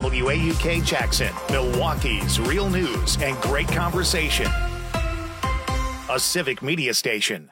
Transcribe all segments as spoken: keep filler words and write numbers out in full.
W A U K Jackson, Milwaukee's real news and great conversation. A Civic Media station.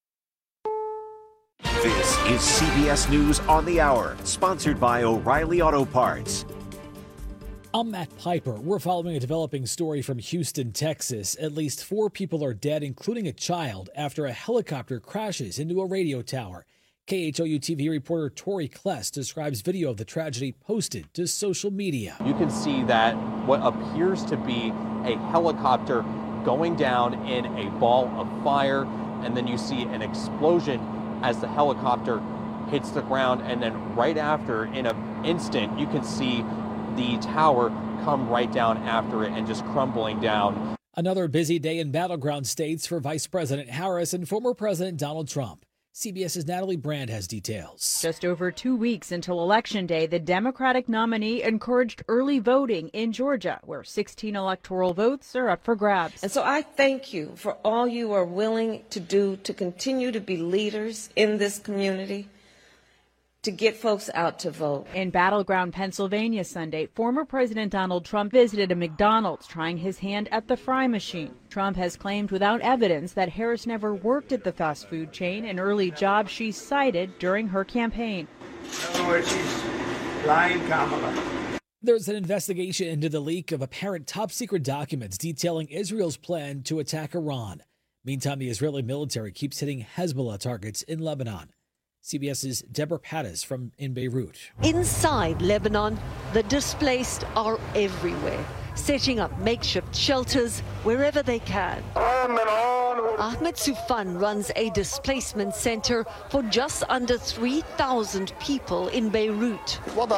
This is C B S News on the Hour, sponsored by O'Reilly Auto Parts. I'm Matt Piper. We're following a developing story from Houston, Texas. At least four people are dead, including a child, after a helicopter crashes into a radio tower. K H O U T V reporter Tori Kless describes video of the tragedy posted to social media. You can see that what appears to be a helicopter going down in a ball of fire, and then you see an explosion as the helicopter hits the ground, and then right after, in an instant, you can see the tower come right down after it and just crumbling down. Another busy day in battleground states for Vice President Harris and former President Donald Trump. CBS's Natalie Brand has details. Just over two weeks until Election Day, the Democratic nominee encouraged early voting in Georgia, where sixteen electoral votes are up for grabs. And so I thank you for all you are willing to do to continue to be leaders in this community, to get folks out to vote. In battleground Pennsylvania Sunday, former President Donald Trump visited a McDonald's trying his hand at the fry machine. Trump has claimed without evidence that Harris never worked at the fast food chain, an early job she cited during her campaign. In other words, she's lying, Kamala. There's an investigation into the leak of apparent top-secret documents detailing Israel's plan to attack Iran. Meantime, the Israeli military keeps hitting Hezbollah targets in Lebanon. CBS's Deborah Pattis from in Beirut. Inside Lebanon, the displaced are everywhere, setting up makeshift shelters wherever they can. Ahmed Soufan runs a displacement center for just under three thousand people in Beirut.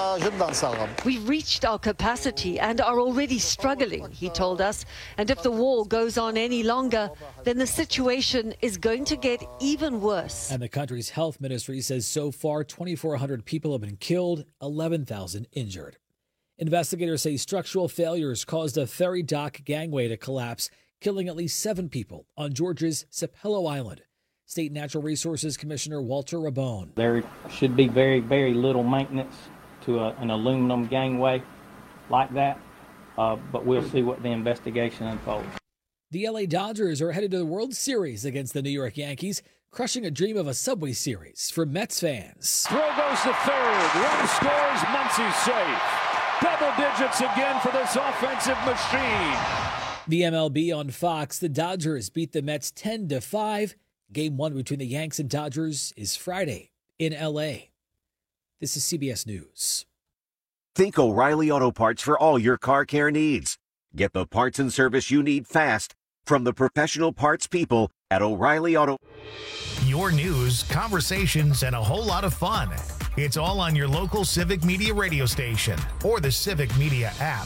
We've reached our capacity and are already struggling, he told us. And if the war goes on any longer, then the situation is going to get even worse. And the country's health ministry says so far twenty-four hundred people have been killed, eleven thousand injured. Investigators say structural failures caused a ferry dock gangway to collapse, killing at least seven people on Georgia's Sapelo Island. State Natural Resources Commissioner Walter Rabone. There should be very, very little maintenance to a, an aluminum gangway like that, uh, but we'll see what the investigation unfolds. The L A Dodgers are headed to the World Series against the New York Yankees, crushing a dream of a Subway Series for Mets fans. Throw goes to third. One scores. Muncy's safe. Double digits again for this offensive machine. The M L B on Fox, the Dodgers beat the Mets ten to five. Game one between the Yanks and Dodgers is Friday in L A. This is C B S News. Think O'Reilly Auto Parts for all your car care needs. Get the parts and service you need fast from the professional parts people at O'Reilly Auto. Your news, conversations, and a whole lot of fun. It's all on your local Civic Media radio station or the Civic Media app.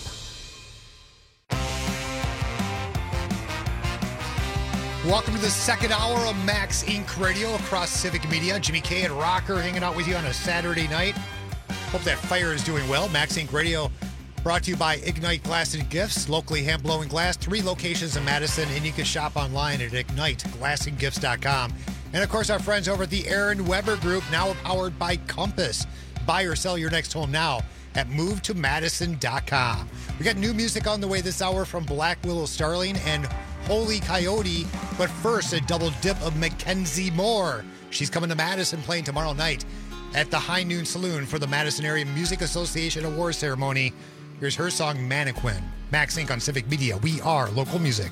Welcome to the second hour of Max Incorporated. Radio across Civic Media. Jimmy K and Rocker hanging out with you on a Saturday night. Hope that fire is doing well. Max Incorporated Radio brought to you by Ignite Glass and Gifts, locally hand-blowing glass. Three locations in Madison, and you can shop online at ignite glass and gifts dot com. And, of course, our friends over at the Aaron Weber Group, now powered by Compass. Buy or sell your next home now at move to madison dot com. We got new music on the way this hour from Black Willow Starling and Holy Coyote. But first, a double dip of Mackenzie Moore. She's coming to Madison, playing tomorrow night at the High Noon Saloon for the Madison Area Music Association Awards Ceremony. Here's her song, Mannequin. Max Inc on Civic Media. We are local music.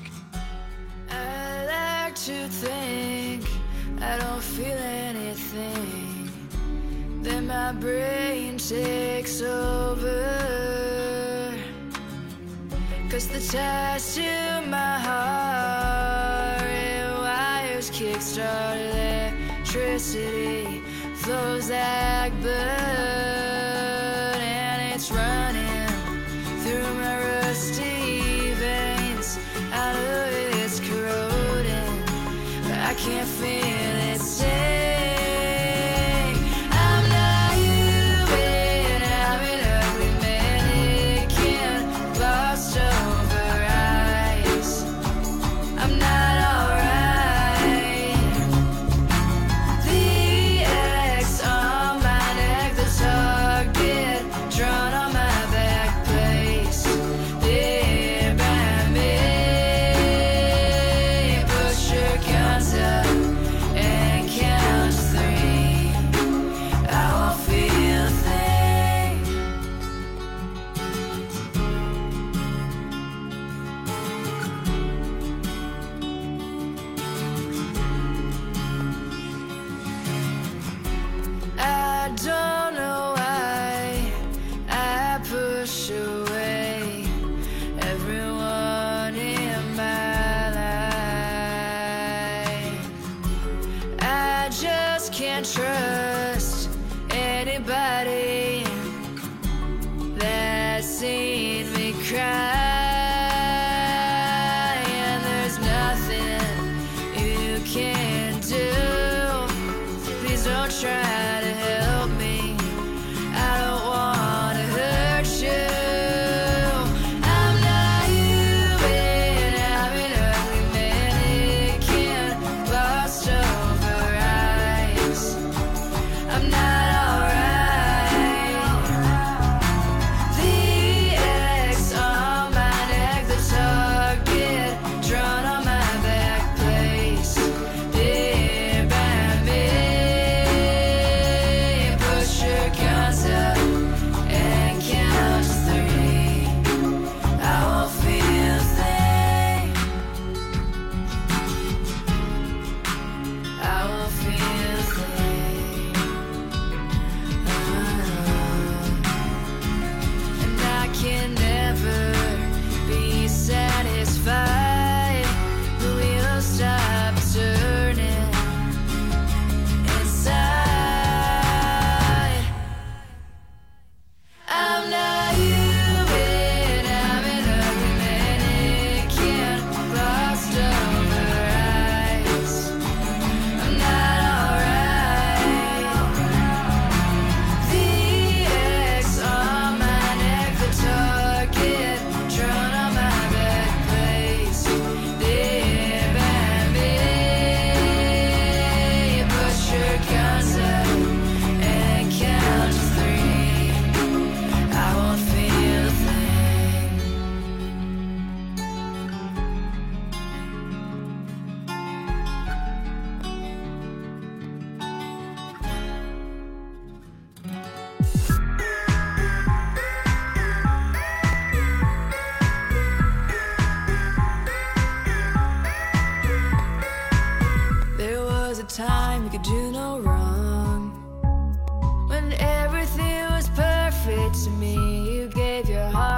I like to think I don't feel anything, then my brain takes over, 'cause the ties to my heart, it wires kickstart electricity, flows like blood, and it's running through my rusty veins. I know it's corroding, but I can't feel it stay. I'm not human, I'm an ugly mannequin, lost over eyes. I'm not alright. The X on my neck, the target drawn on my back plate.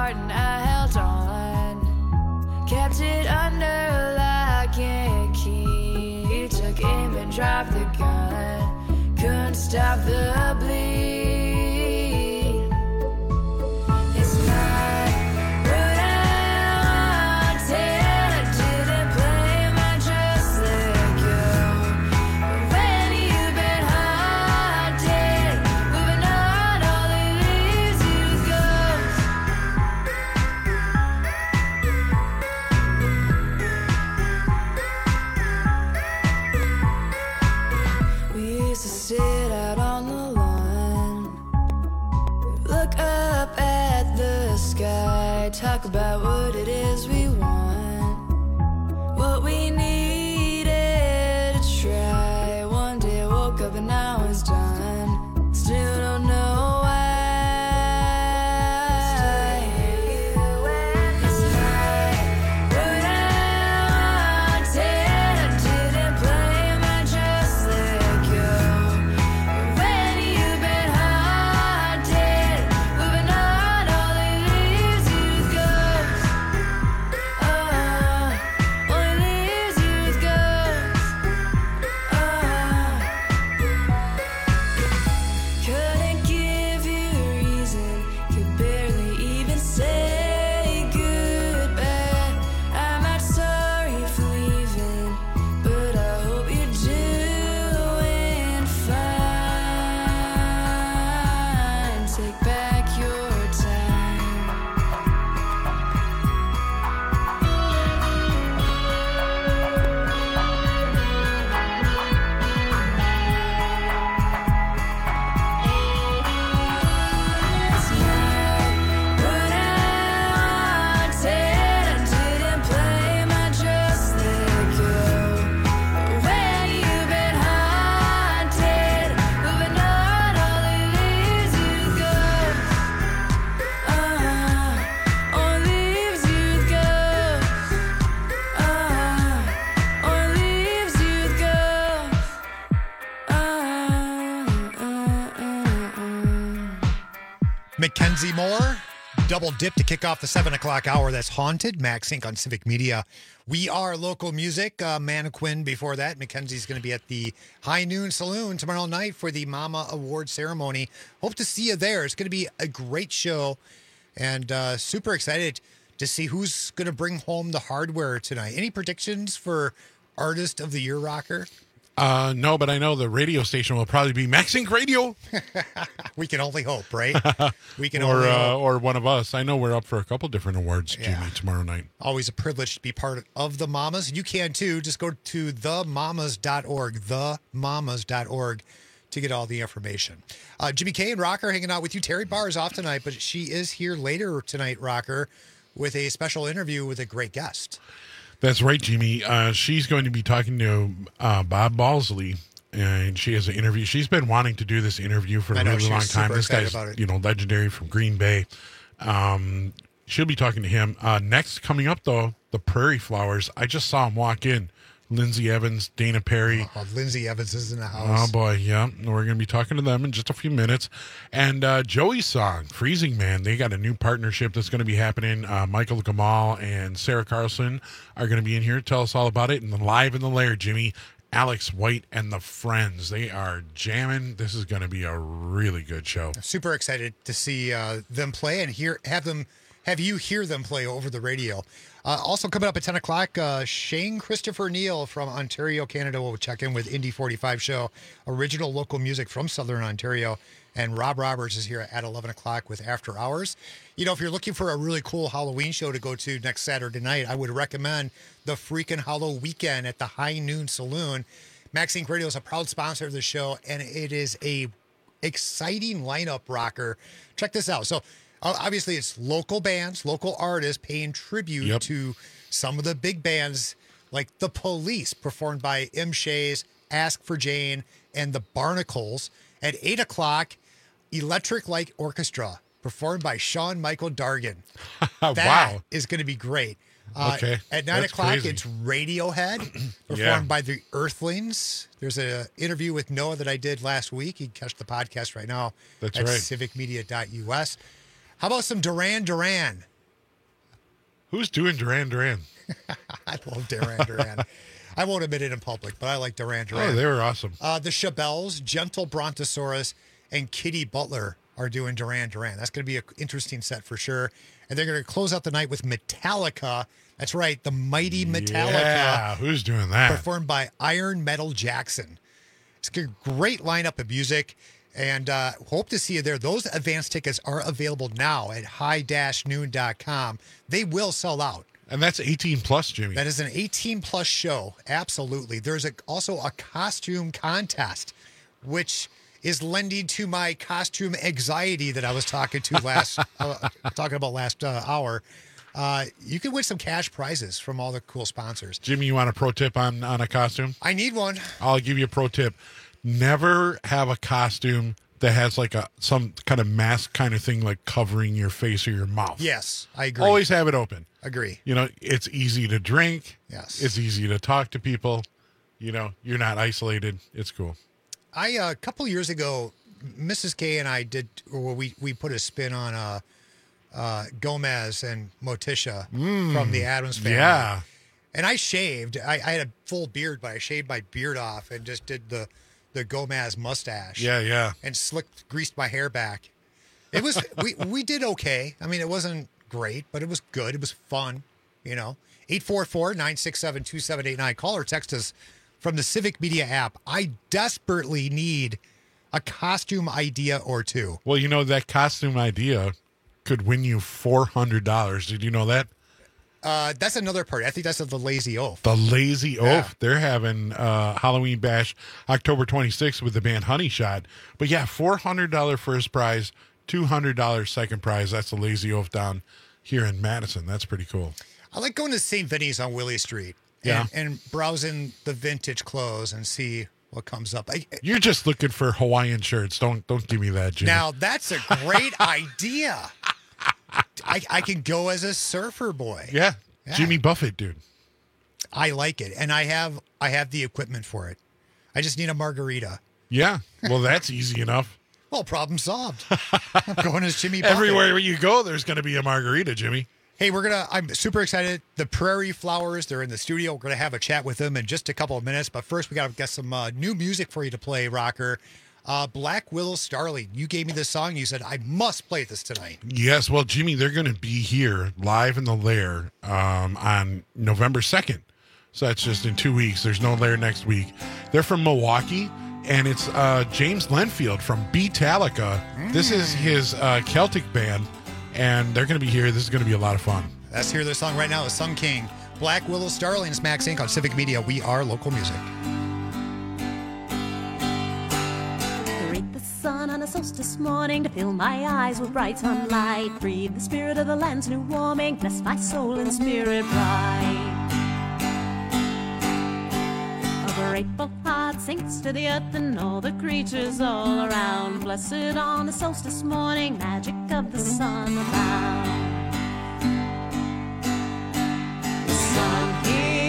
heart and I held on. Kept it under lock and key. Took aim and dropped the gun. Couldn't stop the bleed. It's not what I wanted. I didn't blame, I just let go. But when you've been haunted, moving on, all it leaves you is ghosts. We used to sit out on the lawn, look up at the sky, talk about what it is we want, what we needed to try. One day I woke up and now it's done. Still don't know why. It's not what I wanted. I didn't blame, I just let go. But when you've been haunted, moving on, all it leaves you is ghosts. Oh, all it leaves you is ghosts. Oh, couldn't give you a reason, could barely even say goodbye. I'm not sorry for leaving, but I hope you're doing fine. Take back your time. It's not what I wanted. I didn't blame, I just let go. But when you've been haunted, moving on, all it leaves you is ghosts. Uh, all it leaves you is ghosts. Uh, all it leaves you is ghosts. Uh, uh, uh, uh. Mackenzie Moore, double dip to kick off the seven o'clock hour. That's Haunted, Max Inc on Civic Media. We are local music. Uh, Mannequin before that. Mackenzie's going to be at the High Noon Saloon tomorrow night for the Mama Award ceremony. Hope to see you there. It's going to be a great show, and uh, super excited to see who's going to bring home the hardware tonight. Any predictions for Artist of the Year, Rocker? Uh, no, but I know the radio station will probably be Max Inc Radio. We can only hope, right? We can or only uh, hope. or one of us. I know we're up for a couple different awards, Jimmy, Yeah. tomorrow night. Always a privilege to be part of the Mamas. You can too. Just go to the mamas dot org, the mamas dot org to get all the information. Uh, Jimmy K and Rocker hanging out with you. Terry Barr is off tonight, but she is here later tonight, Rocker, with a special interview with a great guest. That's right, Jimmy. Uh, she's going to be talking to uh, Bob Balsley, and she has an interview. She's been wanting to do this interview for a I know, really she long was time. super This excited guy's, about it. you know, legendary from Green Bay. Um, she'll be talking to him. Uh, next, coming up, though, the Prairie Flowers. I just saw him walk in. Lindsay Evans, Dana Perry. Oh, Lindsay Evans is in the house. Oh, boy, yeah. We're going to be talking to them in just a few minutes. And uh, Joey's song, Freezing Man, they got a new partnership that's going to be happening. Uh, Michael Gamal and Sarah Carlson are going to be in here to tell us all about it. And then live in the lair, Jimmy, Alex White and the Friends. They are jamming. This is going to be a really good show. Super excited to see uh, them play and hear have them have you hear them play over the radio. Uh, also coming up at ten o'clock, uh, Shane Christopher Neal from Ontario, Canada will check in with Indy forty-five show, original local music from Southern Ontario. And Rob Roberts is here at eleven o'clock with After Hours. You know, if you're looking for a really cool Halloween show to go to next Saturday night, I would recommend the Freakin' Hollow Weekend at the High Noon Saloon. Max Inc Radio is a proud sponsor of the show, and it is a exciting lineup, Rocker. Check this out. So, uh, obviously, it's local bands, local artists paying tribute Yep. to some of the big bands like The Police, performed by M. Shays, Ask for Jane, and the Barnacles. At eight o'clock, Electric Light Orchestra, performed by Sean Michael Dargan. That Wow. is going to be great. Uh, Okay, At nine that's o'clock, crazy. it's Radiohead, performed Yeah. by the Earthlings. There's an interview with Noah that I did last week. You can catch the podcast right now That's at right. civic media dot U S. How about some Duran Duran? Who's doing Duran Duran? I love Duran Duran. I won't admit it in public, but I like Duran Duran. Oh, they were awesome. Uh, the Chabelles, Gentle Brontosaurus, and Kitty Butler are doing Duran Duran. That's going to be an interesting set for sure. And they're going to close out the night with Metallica. That's right, the mighty Metallica. Yeah, who's doing that? Performed by Iron Metal Jackson. It's a great lineup of music, and uh, hope to see you there. Those advance tickets are available now at high dash noon dot com. They will sell out. And that's eighteen plus, Jimmy. That is an eighteen plus show. Absolutely. There's a, also a costume contest, which is lending to my costume anxiety that I was talking to last, uh, talking about last uh, hour. Uh, you can win some cash prizes from all the cool sponsors. Jimmy, you want a pro tip on, on a costume? I need one. I'll give you a pro tip. Never have a costume that has like a some kind of mask kind of thing like covering your face or your mouth. Yes, I agree. Always have it open. Agree. You know, it's easy to drink. Yes. It's easy to talk to people. You know, you're not isolated. It's cool. I uh, a couple years ago, Missus K and I did, or we we put a spin on uh, uh, Gomez and Morticia Mm, from the Addams Family. yeah. And I shaved. I, I had a full beard, but I shaved my beard off and just did the the Gomez mustache. Yeah, yeah. And slicked, greased my hair back. It was we we did okay. I mean, it wasn't great, but it was good. It was fun. You know, eight four four, nine six seven, two seven eight nine. Call or text us from the Civic Media app. I desperately need a costume idea or two. Well, you know, that costume idea could win you four hundred dollars. Did you know that? Uh, that's another party. I think that's the Lazy Oaf. The Lazy Yeah. Oaf. They're having uh, Halloween Bash October twenty-sixth with the band Honey Shot. But yeah, four hundred dollars first prize, two hundred dollars second prize. That's the Lazy Oaf down here in Madison. That's pretty cool. I like going to Saint Vinny's on Willie Street and, Yeah. and browsing the vintage clothes and see what comes up. I, You're just looking for Hawaiian shirts. Don't don't give me that, Jimmy. now, that's a great idea. I, I can go as a surfer boy. yeah. Yeah. Jimmy Buffett, dude. I like it, and I have I have the equipment for it. I just need a margarita. Yeah. Well, that's easy enough. Well, problem solved. I'm going as Jimmy Buffett. Everywhere you go, there's going to be a margarita, Jimmy. Hey, we're gonna. I'm super excited. The Prairie Flowers, they're in the studio. We're gonna have a chat with them in just a couple of minutes. But first, we gotta get some uh, new music for you to play, Rocker. Uh, Black Willow Starling. You gave me this song. You said I must play this tonight. Yes, well, Jimmy, they're going to be here live in the Lair um, on November second. So that's just in two weeks. There's no Lair next week. They're from Milwaukee, and it's uh, James Lenfield from Beatallica. Mm. This is his uh, Celtic band, and they're going to be here. This is going to be a lot of fun. Let's hear their song right now. The Sun King, Black Willow Starling. It's Max Inc on Civic Media. We are local music. Sun on a solstice morning to fill my eyes with bright sunlight. Breathe the spirit of the land's new warming. Bless my soul and spirit bright. A grateful heart sinks to the earth and all the creatures all around. Blessed on a solstice morning, magic of the sun abound. The sun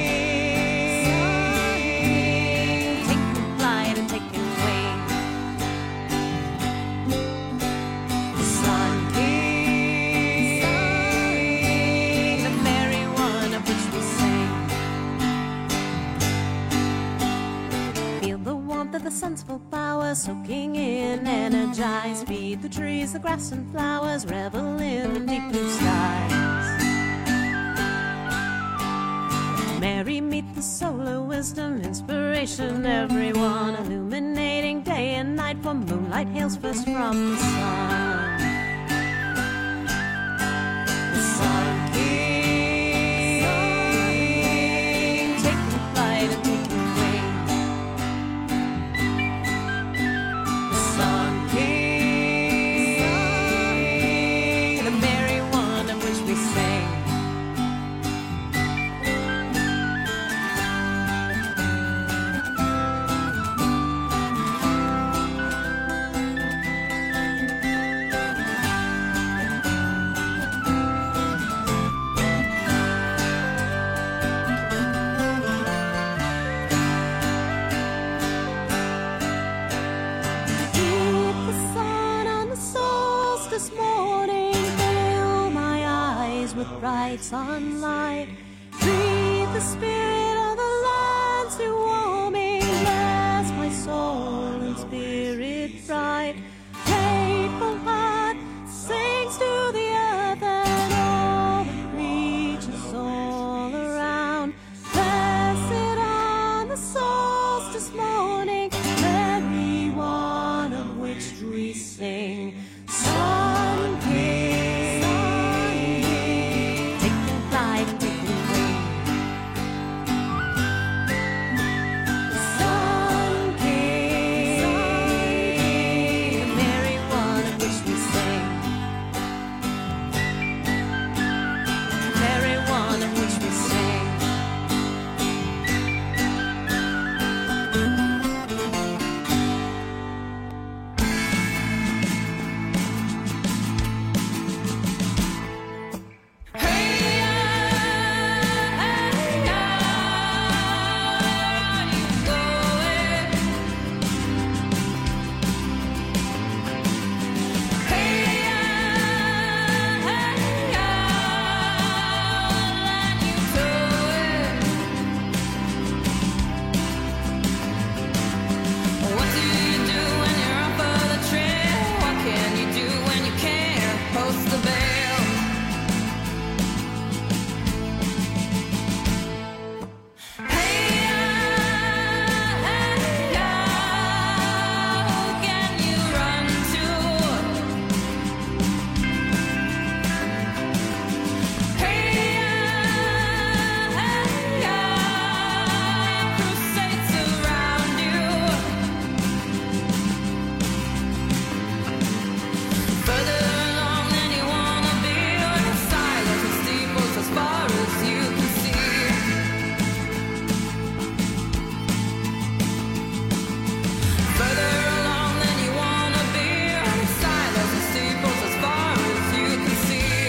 king, taking flight and taking wing. The sun's full power, soaking in, energized. Feed the trees, the grass and flowers, revel in the deep blue skies. Mary, meet the solar wisdom, inspiration, everyone, illuminating day and night, for moonlight hails first from the sun. The sun king, taking flight and taking with bright sunlight. Breathe the spirit of the lands to warming. Bless my soul and spirit bright. Grateful heart sings to the earth and all the creatures all around. Blessed on the solstice morning, every one of which we sing. Sun King, Sun King, take the flight and take the wing. Sun King, Sun King, the merry one of which we sing. The merry one of which we sing. What do you do when you're up for the trail? What can you do when you can't post the bail? Hey, hey, who can you run to? Hey, hey, crusades around you. Further along than you wanna be, or the silence of steeples as far as you can see. Further along than you wanna be, or the silence of steeples as far as you can see.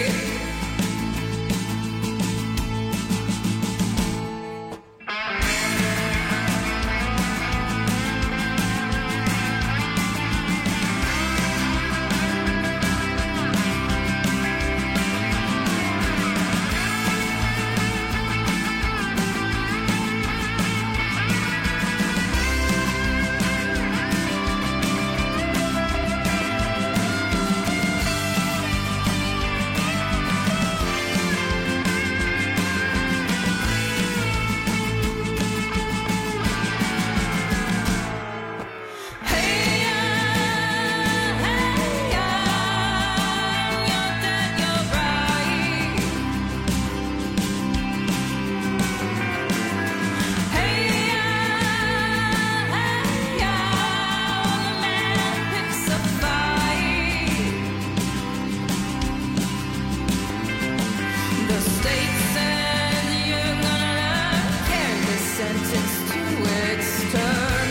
The state says you're gonna carry this sentence to its turn.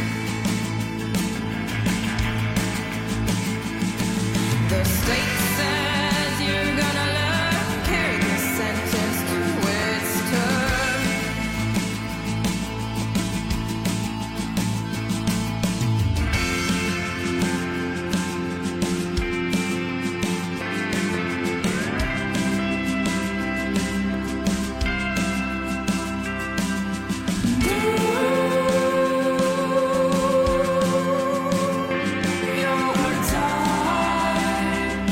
The state says you're gonna learn, carry this sentence to its turn. Your time.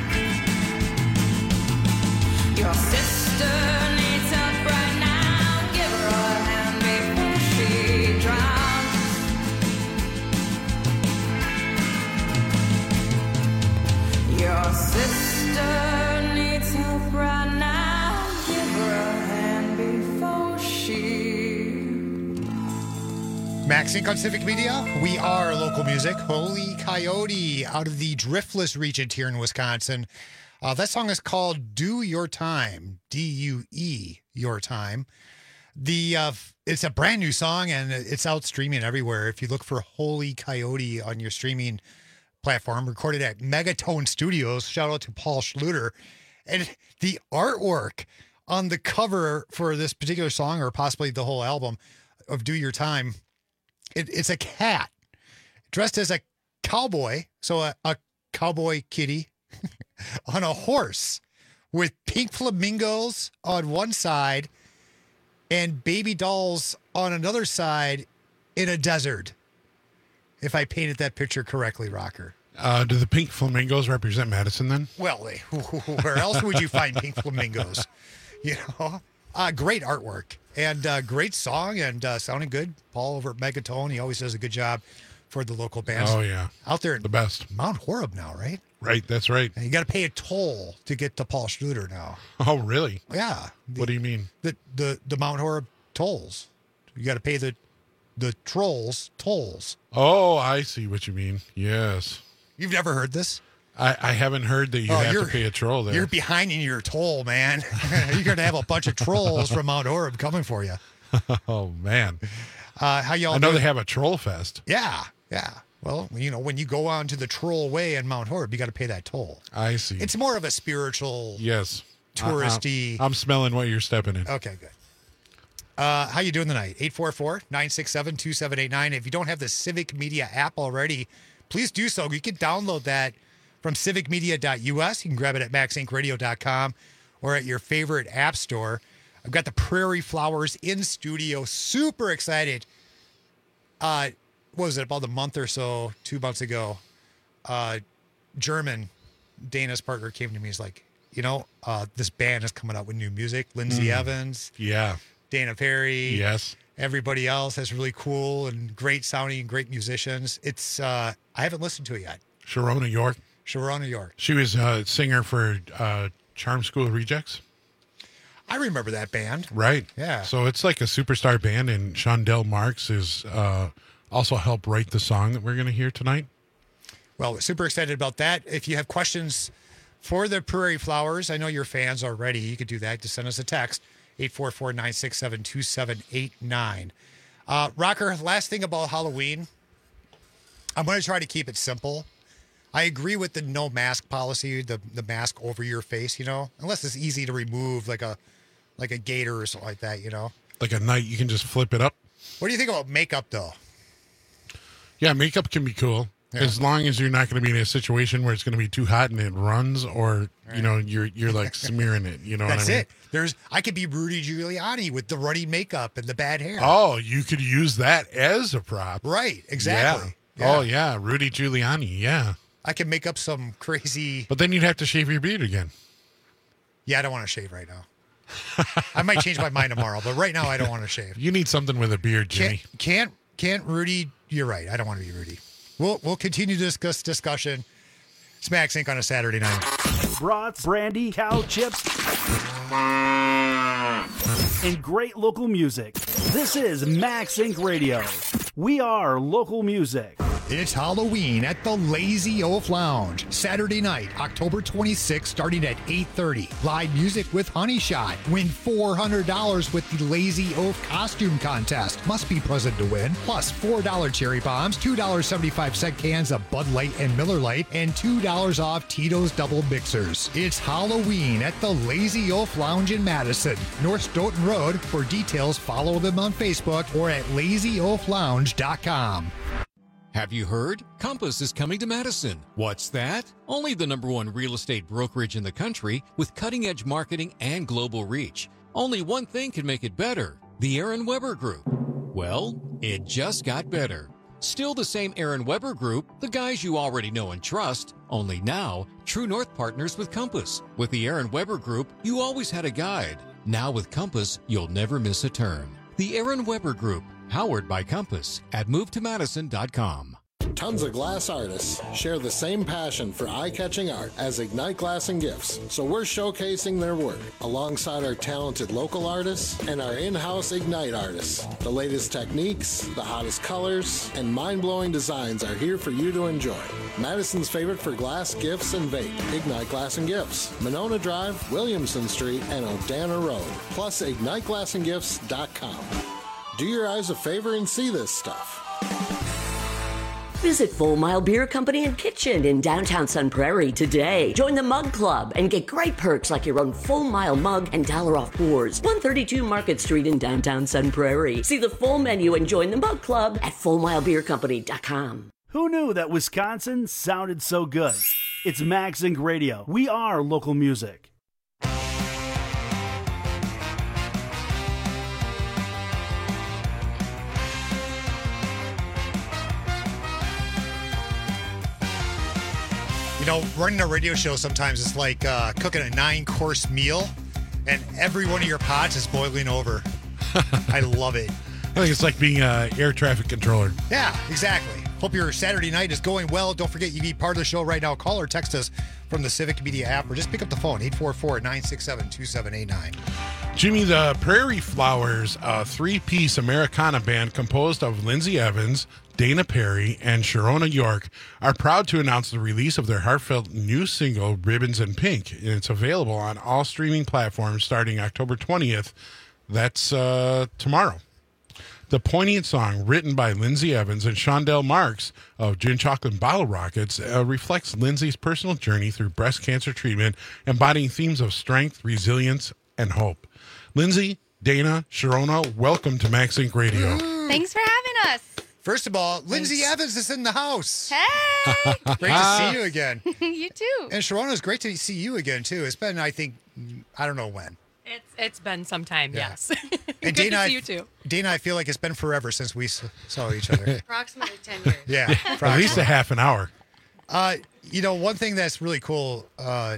Your sister needs help right now. Max Inc on Civic Media. We are local music. Holy Coyote out of the Driftless region here in Wisconsin. Uh, that song is called Do Your Time. D U E, Your Time. The uh, It's a brand new song, and it's out streaming everywhere. If you look for Holy Coyote on your streaming platform, recorded at Megatone Studios. Shout out to Paul Schluter. And the artwork on the cover for this particular song, or possibly the whole album of Do Your Time, It, it's a cat dressed as a cowboy, so a, a cowboy kitty on a horse with pink flamingos on one side and baby dolls on another side in a desert. If I painted that picture correctly, Rocker. Uh, do the pink flamingos represent Madison then? Well, where else would you find pink flamingos? You know, uh, great artwork. And uh, great song and uh, sounding good. Paul over at Megatone, he always does a good job for the local bands. Oh, yeah. Out there. The best. Mount Horeb now, right? Right, that's right. And you got to pay a toll to get to Paul Schluter now. Oh, really? Yeah. The, what do you mean? The the, the Mount Horeb tolls. You got to pay the the trolls tolls. Oh, I see what you mean. Yes. You've never heard this? I, I haven't heard that you oh, have to pay a troll there. You're behind in your toll, man. You're going to have a bunch of trolls from Mount Horeb coming for you. Oh, man. Uh, how y'all I know doing? they have a troll fest. Yeah, yeah. Well, you know, when you go on to the Troll Way in Mount Horeb, you got to pay that toll. I see. It's more of a spiritual, yes, touristy. I, I'm smelling what you're stepping in. Okay, good. Uh, how you doing tonight? eight four four, nine six seven, two seven eight nine. If you don't have the Civic Media app already, please do so. You can download that from civic media dot u s. You can grab it at max inc radio dot com or at your favorite app store. I've got the Prairie Flowers in studio. Super excited. Uh, what was it, about a month or so, two months ago, uh, German, Dana's partner, came to me. He's like, you know, uh, this band is coming out with new music. Lindsay Mm. Evans. Yeah. Dana Perry. Yes. Everybody else has really cool and great sounding, great musicians. It's, uh, I haven't listened to it yet. Sharona York. Sharona York. She was a singer for uh, Charm School Rejects. I remember that band. Right. Yeah. So it's like a superstar band, and Shondell Marks is uh, also helped write the song that we're going to hear tonight. Well, super excited about that. If you have questions for the Prairie Flowers, I know you're fans already. You could do that. Just send us a text, eight four four, nine six seven, two seven eight nine. Uh, Rocker, last thing about Halloween. I'm going to try to keep it simple. I agree with the no mask policy, the the mask over your face, you know, unless it's easy to remove, like a like a gator or something like that, you know. Like a night, you can just flip it up. What do you think about makeup, though? Yeah, makeup can be cool. Yeah. As long as you're not going to be in a situation where it's going to be too hot and it runs, or Right. you know, you're you're like smearing it. You know That's what I mean? it. There's I could be Rudy Giuliani with the runny makeup and the bad hair. Oh, you could use that as a prop. Right, exactly. Yeah. Oh yeah, Rudy Giuliani. Yeah. I can make up some crazy. But then you'd have to shave your beard again. Yeah, I don't want to shave right now. I might change my mind tomorrow, but right now I don't want to shave. You need something with a beard, Jimmy. Can't can't can't Rudy? You're right. I don't want to be Rudy. We'll we'll continue to discuss discussion. Smacks Inc on a Saturday night. Brats, brandy, cow chips, and great local music. This is Max Inc Radio. We are local music. It's Halloween at the Lazy Oaf Lounge. Saturday night, October twenty-sixth, starting at eight thirty. Live music with Honey Shot. Win four hundred dollars with the Lazy Oaf costume contest. Must be present to win. Plus four dollars cherry bombs, two dollars and seventy-five cents cans of Bud Light and Miller Lite, and two dollars off Tito's Double Mixers. It's Halloween at the Lazy Oaf Lounge in Madison, North Stoughton Road. For details, follow them on Facebook or at lazy oaf lounge dot com. Have you heard? Compass is coming to Madison. What's that? Only the number one real estate brokerage in the country with cutting-edge marketing and global reach. Only one thing can make it better. The Aaron Weber Group. Well, it just got better. Still the same Aaron Weber Group, the guys you already know and trust, only now, True North partners with Compass. With the Aaron Weber Group, you always had a guide. Now with Compass, you'll never miss a turn. The Aaron Weber Group, powered by Compass at move to madison dot com. Tons of glass artists share the same passion for eye-catching art as Ignite Glass and Gifts, so we're showcasing their work alongside our talented local artists and our in-house Ignite artists. The latest techniques, the hottest colors, and mind-blowing designs are here for you to enjoy. Madison's favorite for glass, gifts, and vape, Ignite Glass and Gifts, Monona Drive, Williamson Street, and O'Dana Road, plus ignite glass and gifts dot com. Do your eyes a favor and see this stuff. Visit Full Mile Beer Company and Kitchen in downtown Sun Prairie today. Join the Mug Club and get great perks like your own Full Mile mug and dollar off pours. one thirty-two Market Street in downtown Sun Prairie. See the full menu and join the Mug Club at full mile beer company dot com. Who knew that Wisconsin sounded so good? It's Max Inc Radio. We are local music. You know, running a radio show sometimes is like uh, cooking a nine-course meal, and every one of your pots is boiling over. I love it. I think it's like being an air traffic controller. Yeah, exactly. Hope your Saturday night is going well. Don't forget you can be part of the show right now. Call or text us from the Civic Media app, or just pick up the phone, eight four four, nine six seven, two seven eight nine. Jimmy, the Prairie Flowers, a three-piece Americana band composed of Lindsay Evans, Dana Perry, and Sharona York, are proud to announce the release of their heartfelt new single, Ribbons in Pink. And it's available on all streaming platforms starting October twentieth. That's uh, tomorrow. The poignant song, written by Lindsay Evans and Shondell Marks of Gin Chocolate Bottle Rockets, uh, reflects Lindsay's personal journey through breast cancer treatment, embodying themes of strength, resilience, and hope. Lindsay, Dana, Sharona, welcome to Max Inc Radio. Thanks for having us. First of all, Lindsay Thanks. Evans is in the house. Hey! Great to see you again. You too. And Sharona, it's great to see you again, too. It's been, I think, I don't know when. It's It's been some time, Yeah. yes. And Good Dana, to see you too. Dana, I feel like it's been forever since we s- saw each other. Approximately ten years. Yeah. At least a half an hour. Uh, you know, one thing that's really cool, uh,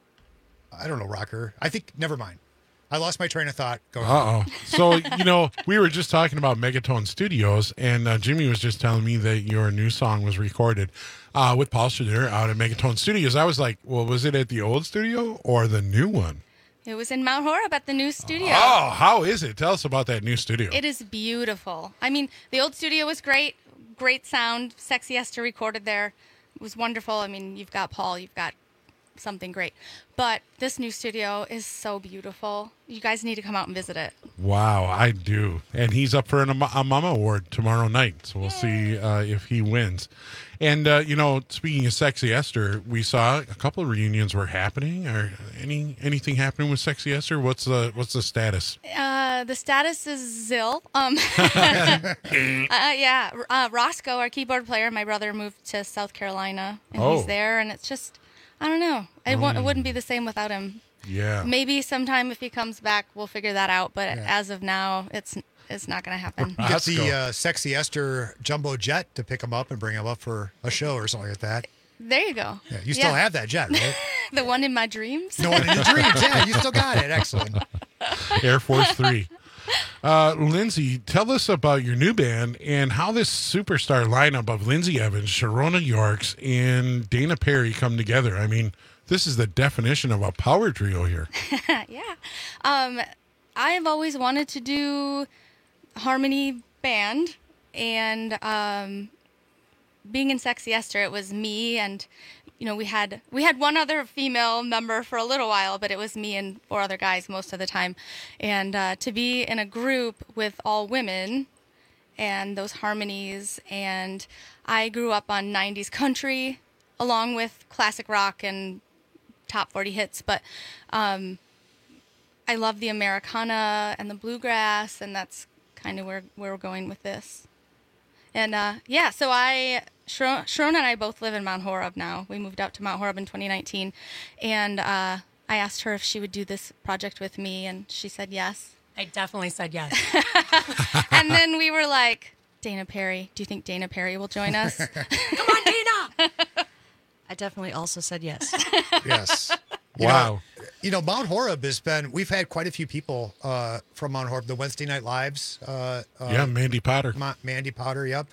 I don't know, Rocker. I think, never mind. I lost my train of thought. Go ahead. Uh-oh. So, you know, we were just talking about Megatone Studios, and uh, Jimmy was just telling me that your new song was recorded uh, with Paul Schrader out at Megatone Studios. I was like, well, was it at the old studio or the new one? It was in Mount Horeb at the new studio. Oh, how is it? Tell us about that new studio. It is beautiful. I mean, the old studio was great. Great sound. Sexy Esther recorded there. It was wonderful. I mean, you've got Paul. You've got something great. But this new studio is so beautiful. You guys need to come out and visit it. Wow, I do. And he's up for an, a Mama Award tomorrow night, so we'll see uh, if he wins. And, uh, you know, speaking of Sexy Esther, we saw a couple of reunions were happening. Or any anything happening with Sexy Esther? What's the what's the status? Uh, the status is Zill. Um, uh, yeah, uh, Roscoe, our keyboard player, my brother moved to South Carolina, and Oh. he's there, and it's just, I don't know. It, won't, it wouldn't be the same without him. Yeah. Maybe sometime if he comes back, we'll figure that out. But as of now, it's it's not going to happen. Get the uh, Sexy Esther jumbo jet to pick him up and bring him up for a show or something like that. There you go. Yeah, you still have that jet, right? The one in my dreams. The one in your dreams. Yeah, you still got it. Excellent. Air Force Three. Uh, Lindsay, tell us about your new band and how this superstar lineup of Lindsay Evans, Sharona Yorks, and Dana Perry come together. I mean, this is the definition of a power trio here. Yeah. Um, I've always wanted to do harmony band, and um, being in Sexy Esther, it was me and, you know, we had we had one other female member for a little while, but it was me and four other guys most of the time. And uh, to be in a group with all women and those harmonies, and I grew up on nineties country along with classic rock and top forty hits, but um, I love the Americana and the bluegrass, and that's kind of where, where we're going with this. And uh, yeah, so I, Sharona and I both live in Mount Horeb now. We moved out to Mount Horeb in twenty nineteen, and uh, I asked her if she would do this project with me, and she said yes. I definitely said yes. And then we were like, Dana Perry, do you think Dana Perry will join us? Come on, Dana! I definitely also said yes. Yes. You Wow. Know, you know, Mount Horeb has been, we've had quite a few people uh, from Mount Horeb, the Wednesday Night Lives. Uh, uh, Yeah, Mandy Potter. Ma- Mandy Potter, yep.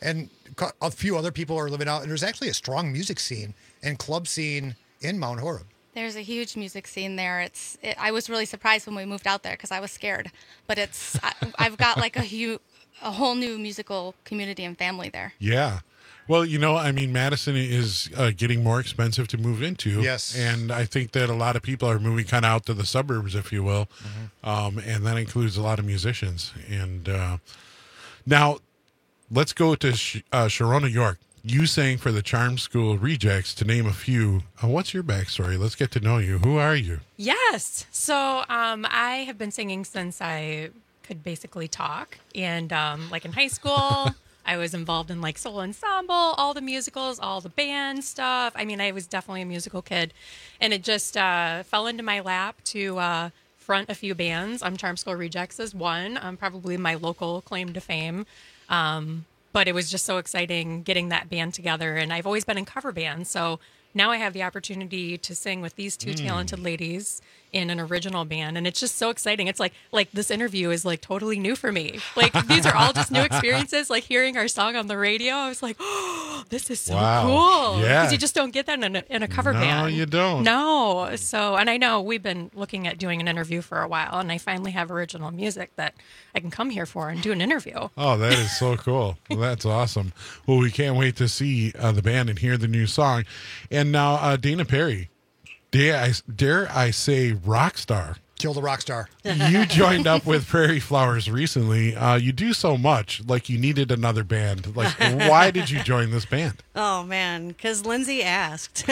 and a few other people are living out. And there's actually a strong music scene and club scene in Mount Horeb. There's a huge music scene there. It's. It, I was really surprised when we moved out there because I was scared. But it's. I, I've got like a huge, a whole new musical community and family there. Yeah. Well, you know, I mean, Madison is uh, getting more expensive to move into. Yes. And I think that a lot of people are moving kind of out to the suburbs, if you will. Mm-hmm. Um, and that includes a lot of musicians. And uh, now let's go to Sh- uh, Sharona York. You sang for the Charm School Rejects, to name a few. Uh, what's your backstory? Let's get to know you. Who are you? Yes. So um, I have been singing since I could basically talk. And um, like in high school, I was involved in like Soul Ensemble, all the musicals, all the band stuff. I mean, I was definitely a musical kid. And it just uh, fell into my lap to uh, front a few bands. Um, Charm School Rejects is one, um, probably my local claim to fame. Um But it was just so exciting getting that band together. And I've always been in cover bands. So now I have the opportunity to sing with these two mm. talented ladies in an original band. And it's just so exciting. It's like, like this interview is like totally new for me. Like these are all just new experiences. Like hearing our song on the radio, I was like, oh, this is so wow. cool. Yeah. Because you just don't get that in a, in a cover no, band. No, you don't. No. So, and I know we've been looking at doing an interview for a while. And I finally have original music that I can come here for and do an interview. Oh, that is so cool. Well, that's awesome. Well, we can't wait to see uh, the band and hear the new song. And now, uh, Dana Perry, dare I, dare I say rock star. Kill the rock star. You joined up with Prairie Flowers recently. Uh, you do so much, like you needed another band. Like, why did you join this band? Oh, man, because Lindsay asked.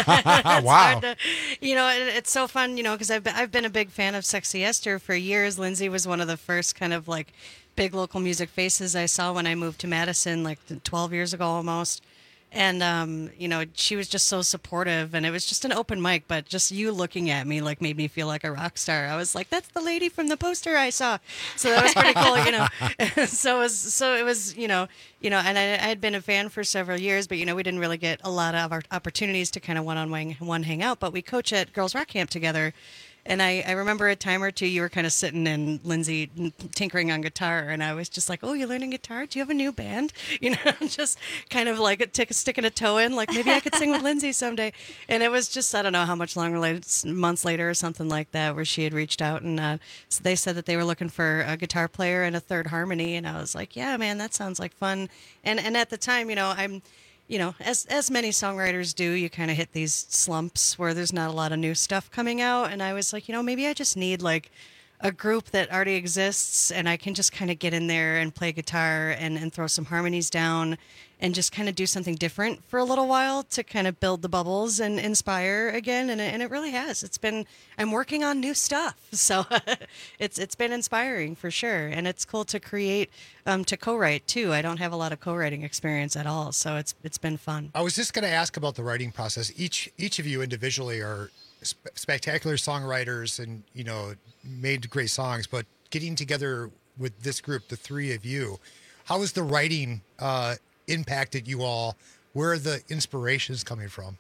Wow. To, you know, it, it's so fun, you know, because I've been, I've been a big fan of Sexy Esther for years. Lindsay was one of the first kind of like big local music faces I saw when I moved to Madison, like twelve years ago almost. And, um, you know, she was just so supportive, and it was just an open mic, but just you looking at me, like, made me feel like a rock star. I was like, that's the lady from the poster I saw. So that was pretty cool, you know. so it was, so it was, you know, you know, and I, I had been a fan for several years, but, you know, we didn't really get a lot of our opportunities to kind of one-on-one one hang out, but we coach at Girls Rock Camp together. And I, I remember a time or two you were kind of sitting and Lindsay tinkering on guitar, and I was just like, oh, you're learning guitar? Do you have a new band? You know, just kind of like t- sticking a toe in, like maybe I could sing with Lindsay someday. And it was just, I don't know how much longer, later, months later or something like that, where she had reached out, and uh, so they said that they were looking for a guitar player and a third harmony, and I was like, yeah, man, that sounds like fun. And and at the time, you know, I'm... You know, as as many songwriters do, you kind of hit these slumps where there's not a lot of new stuff coming out. And I was like, you know, maybe I just need like a group that already exists, and I can just kind of get in there and play guitar and, and throw some harmonies down and just kind of do something different for a little while to kind of build the bubbles and inspire again. And it, and it really has. It's been, I'm working on new stuff. So it's it's been inspiring for sure. And it's cool to create, um, to co-write too. I don't have a lot of co-writing experience at all. So it's it's been fun. I was just going to ask about the writing process. Each each of you individually are sp- spectacular songwriters and, you know, made great songs, but getting together with this group, the three of you, how has the writing uh, impacted you all? Where are the inspirations coming from?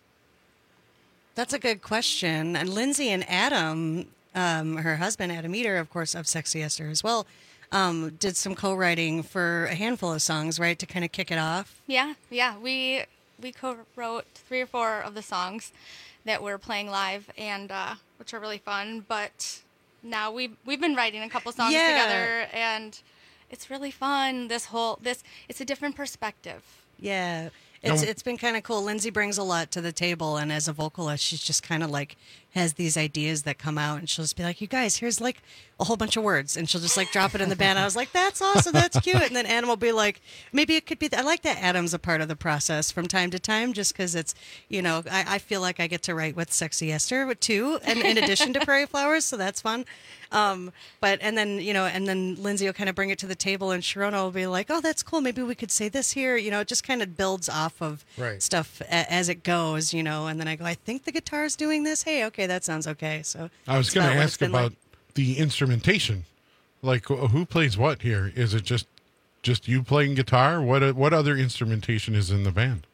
That's a good question. And Lindsay and Adam, um, her husband, Adam Eder, of course, of Sexy Esther as well, um, did some co-writing for a handful of songs, right, to kind of kick it off? Yeah, yeah. We we co-wrote three or four of the songs that we're playing live, and uh, which are really fun. But now we we've, we've been writing a couple songs yeah. together, and it's really fun. This whole this it's a different perspective. Yeah. It's No. it's been kind of cool. Lindsay brings a lot to the table, and as a vocalist, she's just kind of like has these ideas that come out, and she'll just be like, "You guys, here's like a whole bunch of words," and she'll just like drop it in the band. I was like, "That's awesome, that's cute." And then Adam will be like, "Maybe it could be." Th- I like that Adam's a part of the process from time to time, just because it's, you know, I, I feel like I get to write with Sexy Esther too, and in addition to Prairie Flowers, so that's fun. Um, but and then you know, and then Lindsay will kind of bring it to the table, and Sharona will be like, "Oh, that's cool. Maybe we could say this here." You know, it just kind of builds off of Right. stuff a- as it goes. You know, and then I go, "I think the guitar's doing this. Hey, okay, that sounds okay." So I was it's going to about what it's ask been about like. the instrumentation. Like, wh- who plays what here? Is it just just you playing guitar? What what other instrumentation is in the band?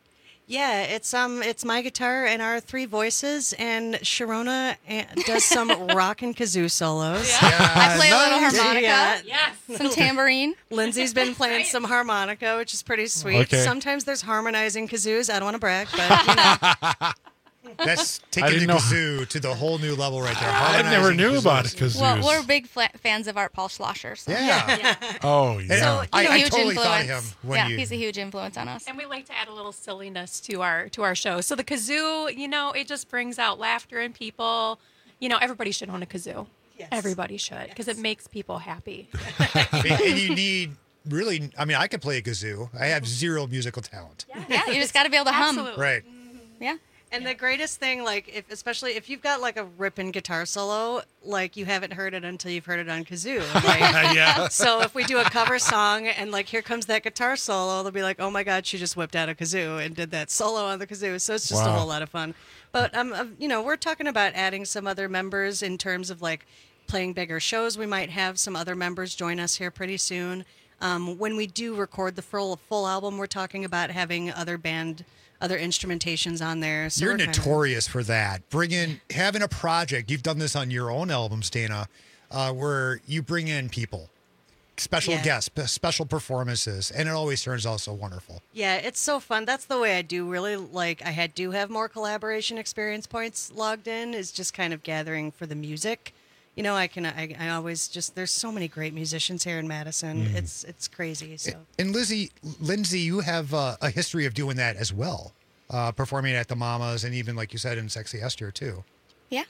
Yeah, it's um, it's my guitar and our three voices, and Sharona eh, does some rock and kazoo solos. Yeah. I play a little harmonica. Yeah. Yes. Some tambourine. Lindsay's been playing some harmonica, which is pretty sweet. Okay. Sometimes there's harmonizing kazoos. I don't want to brag, but you know. That's I taking didn't the know- kazoo to the whole new level right there. I never Harmonizing knew about kazoos. it kazoos. Well, we're big fla- fans of Art Paul Schlosser. So. Yeah. Oh, yeah. So, I- he's a I huge totally thought of influence. him when yeah, you- he's a huge influence on us. And we like to add a little silliness to our to our show. So the kazoo, you know, it just brings out laughter in people. You know, everybody should own a kazoo. Yes. Everybody should, because it makes people happy. And you need really, I mean, I could play a kazoo. I have zero musical talent. Yeah, you just got to be able to hum. Absolutely. Right. Yeah. And the greatest thing, like, if especially if you've got like a ripping guitar solo, like you haven't heard it until you've heard it on kazoo. Like, Yeah. So if we do a cover song and like here comes that guitar solo, they'll be like, "Oh my God, she just whipped out a kazoo and did that solo on the kazoo." So it's just a Wow. whole lot of fun. But um, um, you know, we're talking about adding some other members in terms of like playing bigger shows. We might have some other members join us here pretty soon. Um, when we do record the full full album, we're talking about having other band. Other instrumentations on there. So You're we're kinda- notorious for that. Bring in, having a project, you've done this on your own albums, Dana, uh, where you bring in people, special Yeah. guests, p- special performances, and it always turns out so wonderful. Yeah, it's so fun. That's the way I do really like. I had do have more collaboration experience points logged in. Is just kind of gathering for the music. You know, I can. I, I always just. There's so many great musicians here in Madison. Mm. It's it's crazy. So And Lizzie, Lindsay, you have uh, a history of doing that as well, uh, performing at the Mamas and even, like you said, in Sexy Esther, too. Yeah.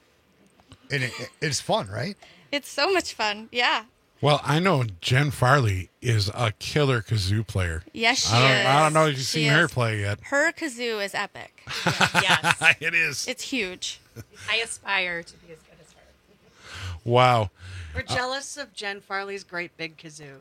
And it, it's fun, right? It's so much fun. Yeah. Well, I know Jen Farley is a killer kazoo player. Yes, she I don't, is. I don't know if you've She seen her is. play yet. Her kazoo is epic. Yes. It is. It's huge. I aspire to be as good as her. Wow. we're jealous of Jen Farley's great big kazoo.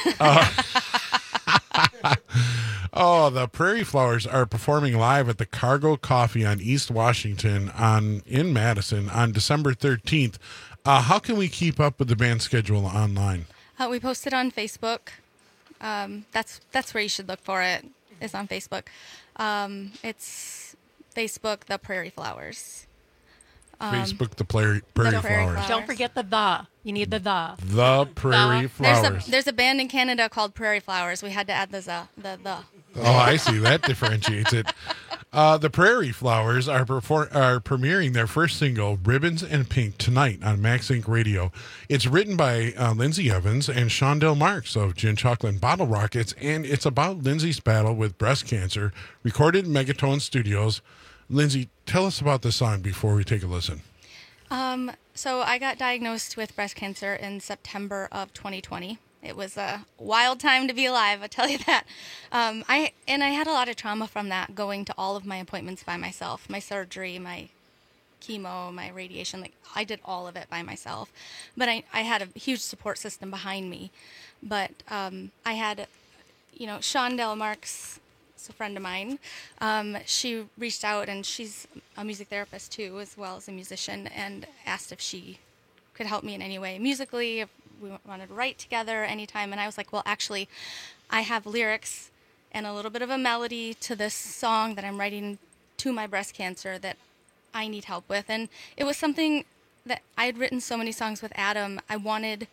Oh, the Prairie Flowers are performing live at the Cargo Coffee on East Washington on in Madison on December thirteenth. Uh, how can we keep up with the band schedule online? Uh, we posted on Facebook. Um, that's that's where you should look for it. Is on Facebook. Um, it's Facebook, the Prairie Flowers. Um, Facebook, the Prairie, Prairie, the Prairie Flowers. Flowers. Don't forget the the. You need the the. The Prairie There's Flowers. a there's a band in Canada called Prairie Flowers. We had to add the the the. the. Oh, I see. That differentiates it. Uh, the Prairie Flowers are perform- are premiering their first single, "Ribbons and Pink," tonight on Max Inc Radio. It's written by uh, Lindsay Evans and Shondell Marks of Gin Chocolate and Bottle Rockets, and it's about Lindsay's battle with breast cancer. Recorded in Megatone Studios. Lindsay, tell us about the song before we take a listen. Um, so I got diagnosed with breast cancer in September of twenty twenty. It was a wild time to be alive, I tell you that. Um, I and I had a lot of trauma from that, going to all of my appointments by myself, my surgery, my chemo, my radiation. Like I did all of it by myself. But I, I had a huge support system behind me. But um, I had, you know, Shondell Marks, a friend of mine. Um, she reached out, and she's a music therapist too, as well as a musician, and asked if she could help me in any way musically, if we wanted to write together anytime. And I was like, well, actually, I have lyrics and a little bit of a melody to this song that I'm writing to my breast cancer that I need help with. And it was something that I had written so many songs with Adam. I wanted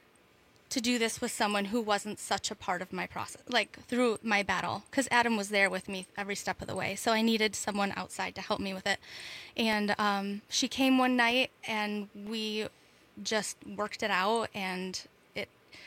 to do this with someone who wasn't such a part of my process, like through my battle, because Adam was there with me every step of the way. So I needed someone outside to help me with it. And um, she came one night, and we just worked it out, and it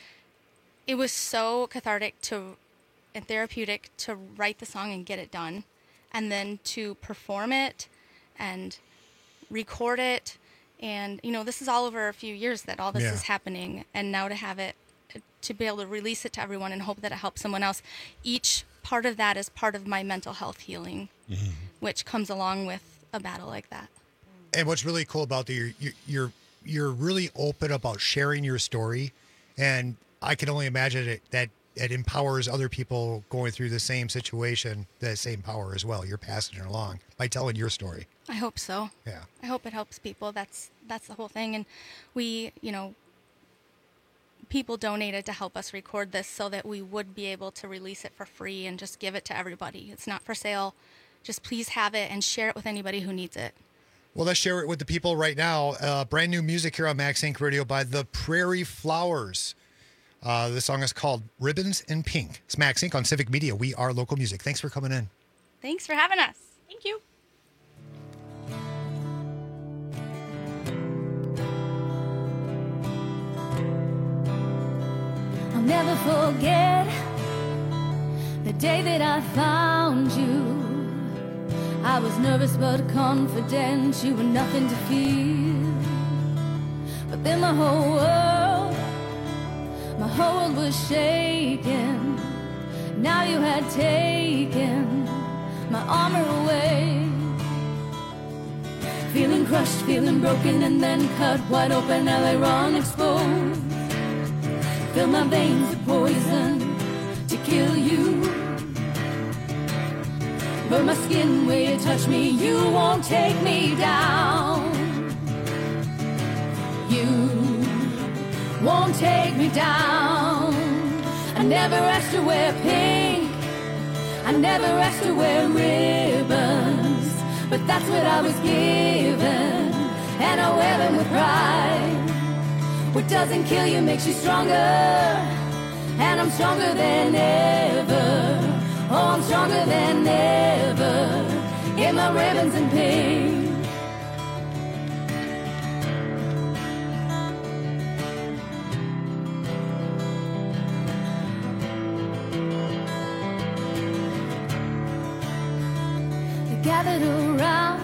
it was so cathartic to and therapeutic to write the song and get it done, and then to perform it and record it. And, you know, this is all over a few years that all this Yeah. is happening. And now to have it, to be able to release it to everyone and hope that it helps someone else. Each part of that is part of my mental health healing, Mhm. which comes along with a battle like that. And what's really cool about the you're, you're you're really open about sharing your story, and I can only imagine it, that it empowers other people going through the same situation, the same power as well. You're passing it along by telling your story. I hope so. Yeah. I hope it helps people. That's that's the whole thing. And we, you know, people donated to help us record this so that we would be able to release it for free and just give it to everybody. It's not for sale. Just please have it and share it with anybody who needs it. Well, let's share it with the people right now. Uh, brand new music here on Max Inc Radio by the Prairie Flowers. Uh, the song is called Ribbons in Pink. It's Max Inc on Civic Media. We are local music. Thanks for coming in. Thanks for having us. Thank you. I'll never forget the day that I found you. I was nervous but confident, you were nothing to fear. But then my whole world, my whole world was shaking. Now you had taken my armor away. Feeling crushed, feeling broken, and then cut wide open, now they run exposed. Fill my veins with poison to kill you. Burn my skin where you touch me, you won't take me down. You won't take me down. I never asked to wear pink, I never asked to wear ribbons, but that's what I was given, and I wear them with pride. What doesn't kill you makes you stronger, and I'm stronger than ever. Oh, I'm stronger than ever in my ribbons and pink. They gathered around,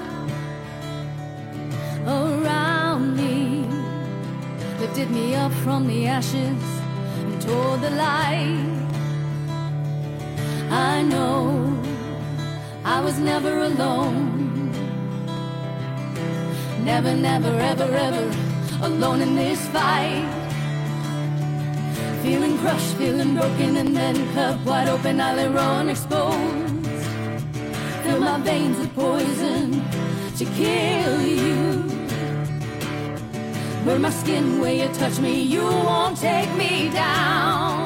around me, lifted me up from the ashes and toward the light. I know I was never alone. Never, never, ever, ever alone in this fight. Feeling crushed, feeling broken, and then cut wide open, I lay raw and exposed. Fill my veins with poison to kill you. Burn my skin where you touch me, you won't take me down.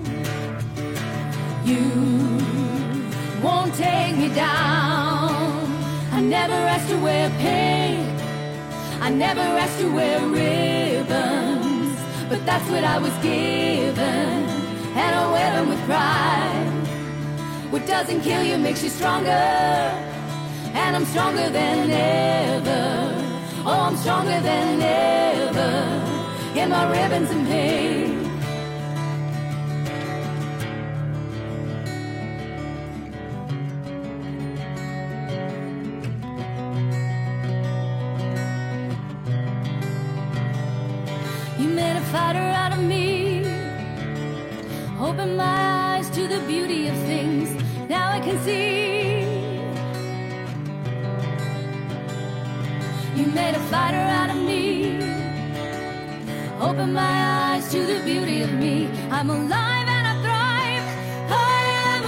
You won't take me down. I never asked to wear pink, I never asked to wear ribbons, but that's what I was given, and I wear them with pride. What doesn't kill you makes you stronger, and I'm stronger than ever. Oh, I'm stronger than ever in my ribbons and pink. You made a fighter out of me. Open my eyes to the beauty of things. Now I can see. You made a fighter out of me. Open my eyes to the beauty of me. I'm alive and I thrive. I am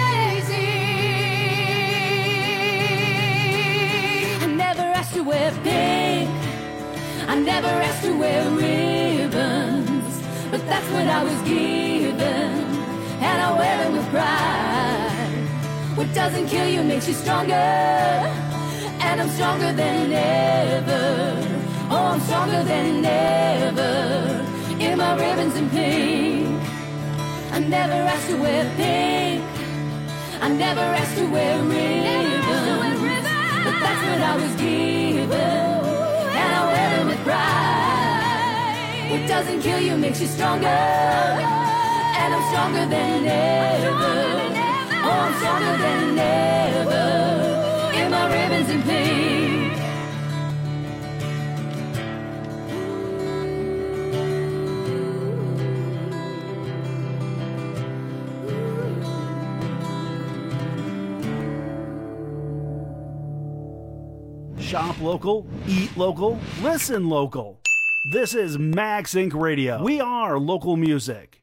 amazing. I never asked to wear pink, I never asked to wear ribbons, but that's what I was given, and I wear them with pride. What doesn't kill you makes you stronger, and I'm stronger than ever. Oh, I'm stronger than ever in my ribbons and pink. I never asked to wear pink, I never asked to wear ribbons, but that's what I was given, and I wear them with pride. What doesn't kill you makes you stronger, and I'm stronger than ever. Oh, I'm stronger than ever in my ribbons and pink. Shop local, eat local, listen local. This is Max Incorporated. Radio. We are local music.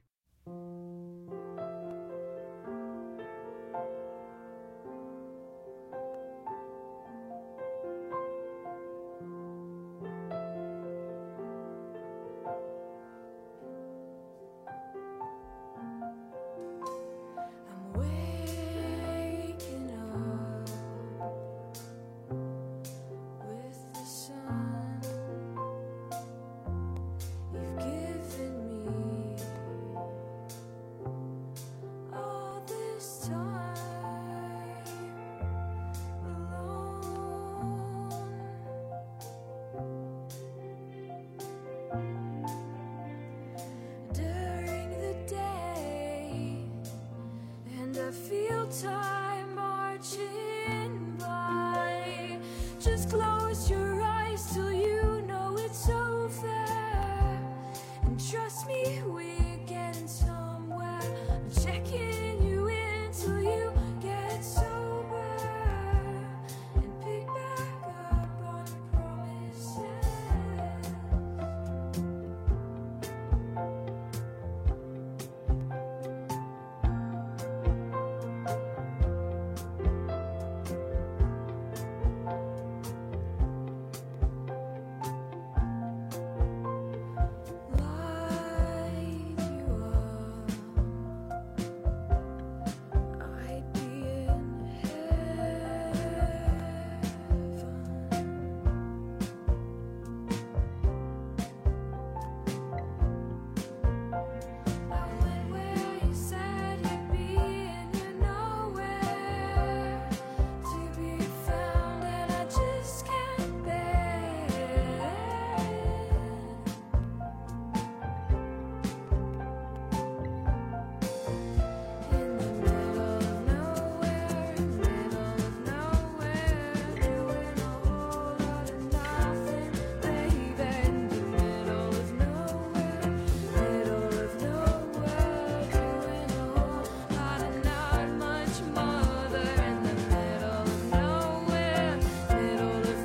close your eyes till you know it's over. And trust me, we're getting somewhere. I'm checking you in till you get sober. And pick back up on your promises. Light you up, I'd be in heaven. I went where you said you'd be, and you're nowhere to be found, and I just can't bear it. In the middle of nowhere, middle of nowhere, doing a whole lot of nothing, baby. In the middle of nowhere, middle of nowhere, doing a whole lot of not much mother. In the middle of nowhere, middle of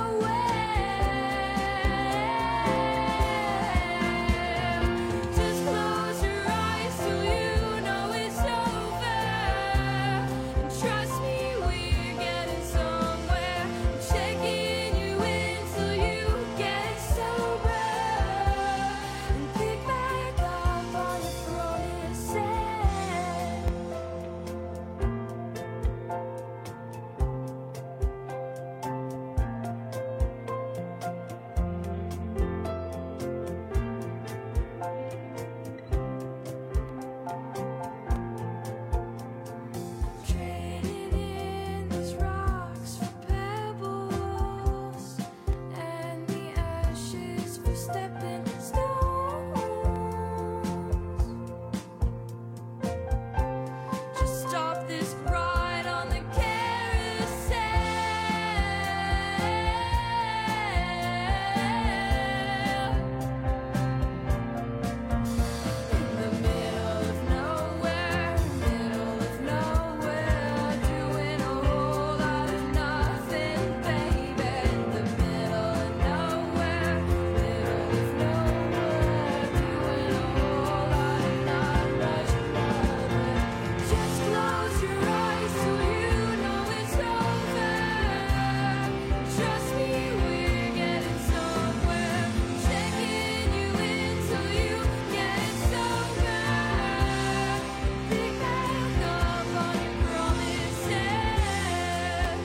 nowhere. Just close your eyes till you know it's over. And trust me, we're getting somewhere. I'm checking you in till you get sober. And pick back up on your promises. Trading in these rocks for pebbles, and the ashes for stepping stones. Just stop this ride on the carousel. In the middle of nowhere, middle of nowhere, doing a whole lot of nothing, baby. In the middle of nowhere, middle of nowhere, doing a whole lot of not much mother. Just close your eyes till you know it's over. Trust me, we're getting somewhere. Checking you in till you get sober. Pick back up on your promises.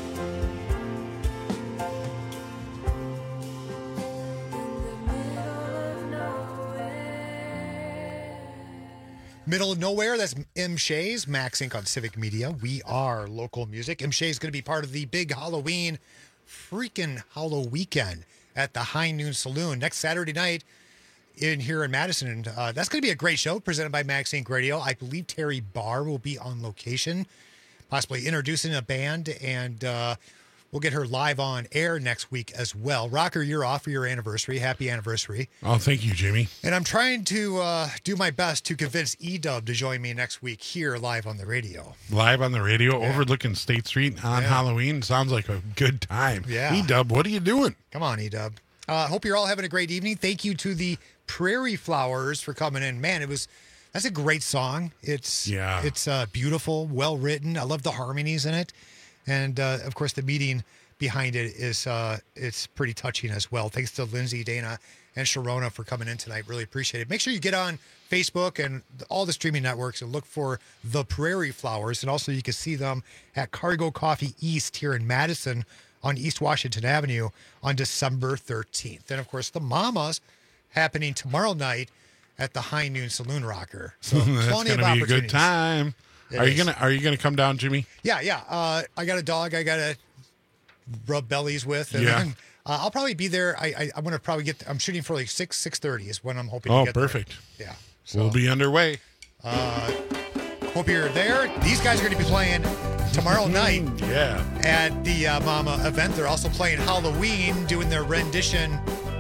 Middle of nowhere. That's M. Shays, Max Incorporated on Civic Media. We are local music. M. Shays is going to be part of the big Halloween, freaking Hallow weekend at the High Noon Saloon next Saturday night in here in Madison. And uh, that's going to be a great show presented by Max Inc Radio. I believe Terry Barr will be on location, possibly introducing a band, and uh, we'll get her live on air next week as well. Rocker, you're off for your anniversary. Happy anniversary. Oh, thank you, Jimmy. And I'm trying to uh, do my best to convince E-Dub to join me next week here live on the radio. Live on the radio, overlooking State Street on Yeah. Halloween. Sounds like a good time. Yeah. E-Dub, what are you doing? Come on, E-Dub. Uh, hope you're all having a great evening. Thank you to the Prairie Flowers for coming in. Man, it was that's a great song. It's Yeah. it's uh, beautiful, well written. I love the harmonies in it, and uh, of course the meaning behind it is uh, it's pretty touching as well. Thanks to Lindsay, Dana, and Sharona for coming in tonight. Really appreciate it. Make sure you get on Facebook and all the streaming networks and look for the Prairie Flowers, and also you can see them at Cargo Coffee East here in Madison on East Washington Avenue on December thirteenth. And of course, the Mamas happening tomorrow night at the High Noon Saloon Rocker. So That's plenty of gonna be a opportunities. good time. It are you is. gonna Are you gonna come down, Jimmy? Yeah, yeah. Uh, I got a dog I got to rub bellies with. And Yeah. then, uh, I'll probably be there. I I, I want to probably get. I'm shooting for like six six thirty is when I'm hoping. Oh, to get perfect. There. Yeah. We'll be underway. Uh, Hope you're there. These guys are going to be playing tomorrow night. Yeah. At the uh, Mama event. They're also playing Halloween, doing their rendition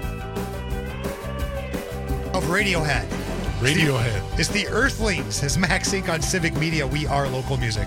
of Radiohead. Radiohead. It's the Earthlings. As Max Inc on Civic Media, we are local music.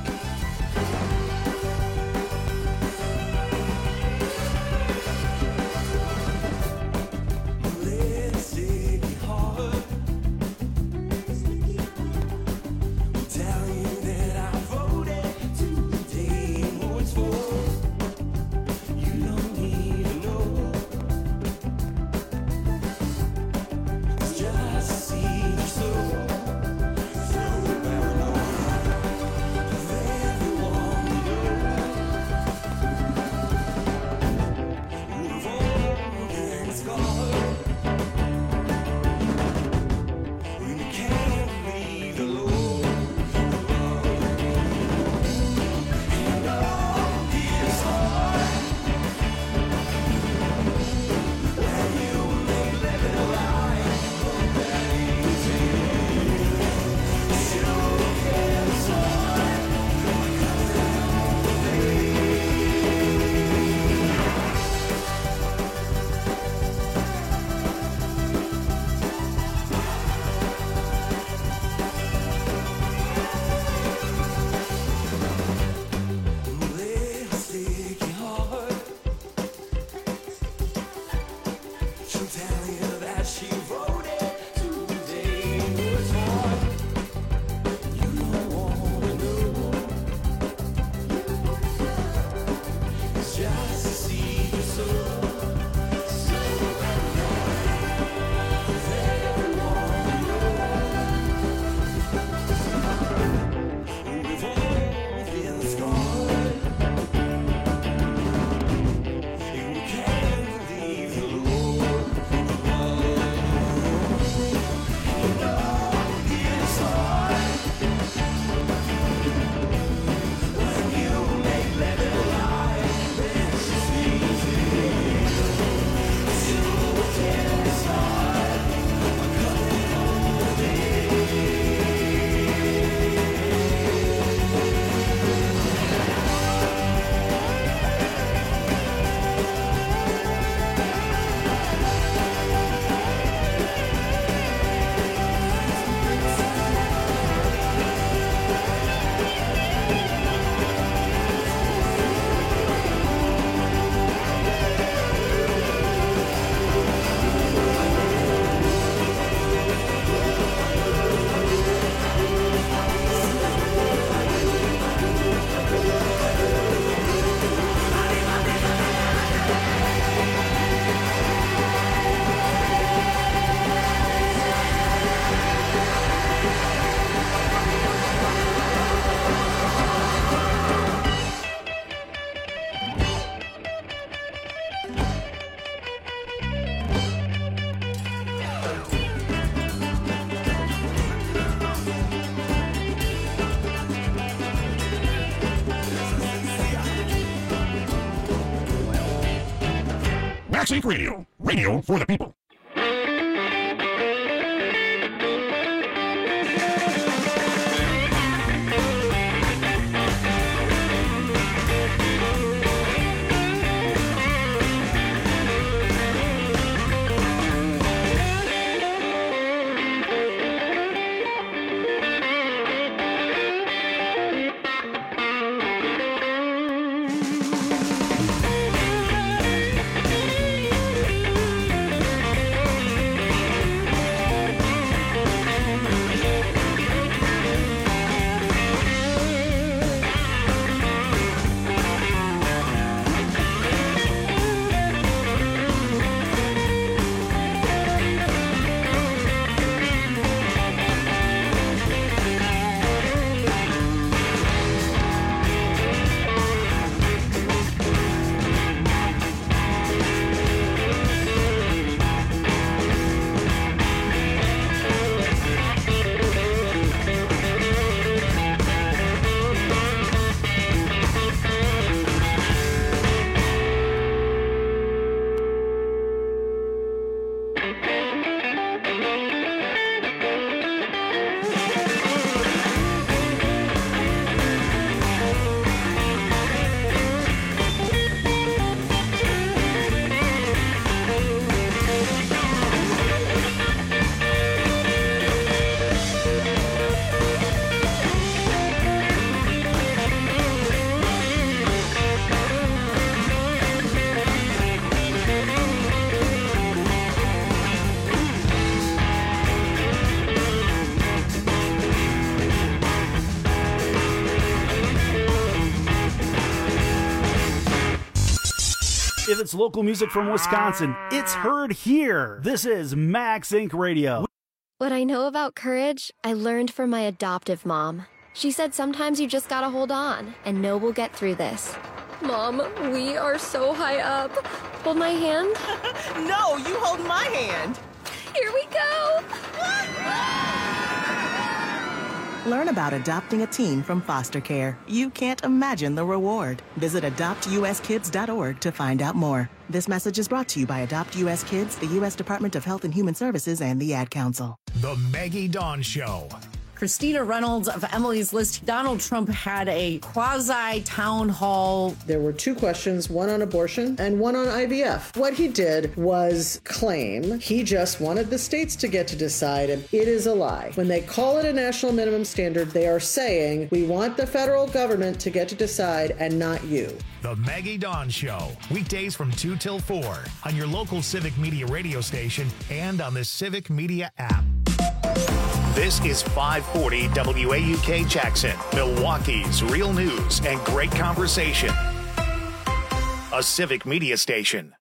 Max Inc Radio. Radio for the people. If it's local music from Wisconsin, it's heard here. This is Max Incorporated. Radio. What I know about courage, I learned from my adoptive mom. She said sometimes you just gotta hold on and know we'll get through this. Mom, we are so high up. Hold my hand. No, you hold my hand. Here we go. Learn about adopting a teen from foster care. You can't imagine the reward. Visit adopt u s kids dot org to find out more. This message is brought to you by Adopt U S Kids, the U S Department of Health and Human Services, and the Ad Council. The Maggie Dawn Show. Christina Reynolds of Emily's List. Donald Trump had a quasi-town hall. There were two questions, one on abortion and one on I V F. What he did was claim he just wanted the states to get to decide, and it is a lie. When they call it a national minimum standard, they are saying, we want the federal government to get to decide and not you. The Maggie Dawn Show. Weekdays from two till four on your local Civic Media radio station and on the Civic Media app. This is five forty W A U K Jackson, Milwaukee's real news and great conversation. A Civic Media station.